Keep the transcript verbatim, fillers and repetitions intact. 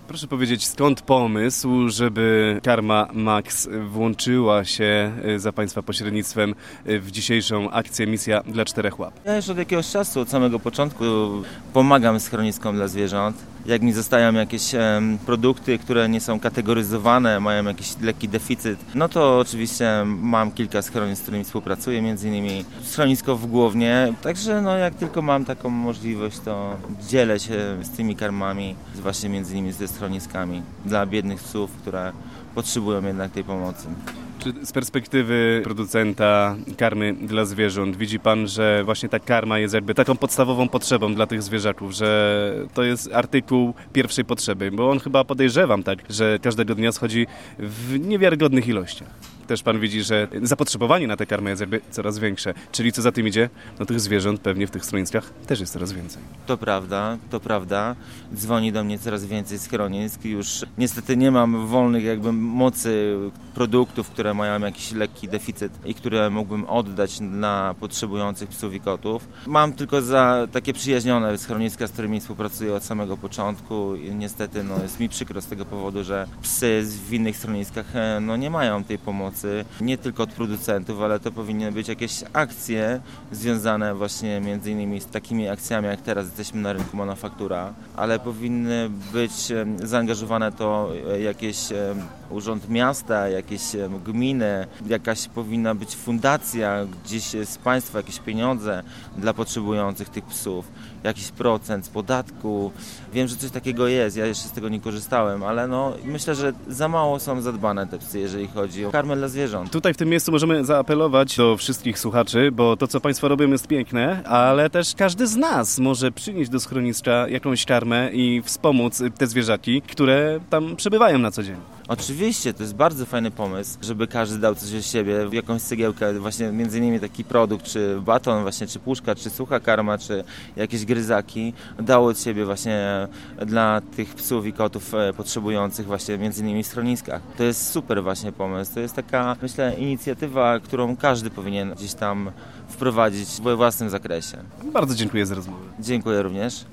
Proszę powiedzieć, skąd pomysł, żeby Karma Max włączyła się za Państwa pośrednictwem w dzisiejszą akcję Misja dla Czterech Łap? Ja już od jakiegoś czasu, od samego początku pomagam schroniskom dla zwierząt. Jak mi zostają jakieś e, produkty, które nie są kategoryzowane, mają jakiś lekki deficyt, no to oczywiście mam kilka schronisk, z którymi współpracuję, między innymi schronisko w Głownie. Także no, jak tylko mam taką możliwość, to dzielę się z tymi karmami, właśnie między innymi ze schroniskami dla biednych psów, które potrzebują jednak tej pomocy. Czy z perspektywy producenta karmy dla zwierząt widzi Pan, że właśnie ta karma jest jakby taką podstawową potrzebą dla tych zwierzaków, że to jest artykuł pierwszej potrzeby? Bo on chyba, podejrzewam tak, że każdego dnia schodzi w niewiarygodnych ilościach. Też Pan widzi, że zapotrzebowanie na tę karmę jest jakby coraz większe. Czyli co za tym idzie? No tych zwierząt pewnie w tych schroniskach też jest coraz więcej. To prawda, to prawda. Dzwoni do mnie coraz więcej schronisk. Już niestety nie mam wolnych jakby mocy produktów, które mają jakiś lekki deficyt i które mógłbym oddać na potrzebujących psów i kotów. Mam tylko za takie przyjaźnione schroniska, z którymi współpracuję od samego początku i niestety no, jest mi przykro z tego powodu, że psy w innych schroniskach no, nie mają tej pomocy. Nie tylko od producentów, ale to powinny być jakieś akcje związane właśnie między innymi z takimi akcjami, jak teraz jesteśmy na rynku Manufaktura, ale powinny być zaangażowane to jakieś urząd miasta, jakieś gminy, jakaś powinna być fundacja, gdzieś z państwa jakieś pieniądze dla potrzebujących tych psów, jakiś procent z podatku. Wiem, że coś takiego jest, ja jeszcze z tego nie korzystałem, ale no myślę, że za mało są zadbane te psy, jeżeli chodzi o karmę dla zwierząt. Tutaj w tym miejscu możemy zaapelować do wszystkich słuchaczy, bo to, co Państwo robią, jest piękne, ale też każdy z nas może przynieść do schroniska jakąś karmę i wspomóc te zwierzaki, które tam przebywają na co dzień. Oczywiście, to jest bardzo fajny pomysł, żeby każdy dał coś od siebie, jakąś cegiełkę, właśnie między innymi taki produkt, czy baton, właśnie, czy puszka, czy sucha karma, czy jakieś gryzaki, dało od siebie właśnie dla tych psów i kotów potrzebujących właśnie między innymi w schroniskach. To jest super właśnie pomysł, to jest taka, myślę, inicjatywa, którą każdy powinien gdzieś tam wprowadzić we własnym zakresie. Bardzo dziękuję za rozmowę. Dziękuję również.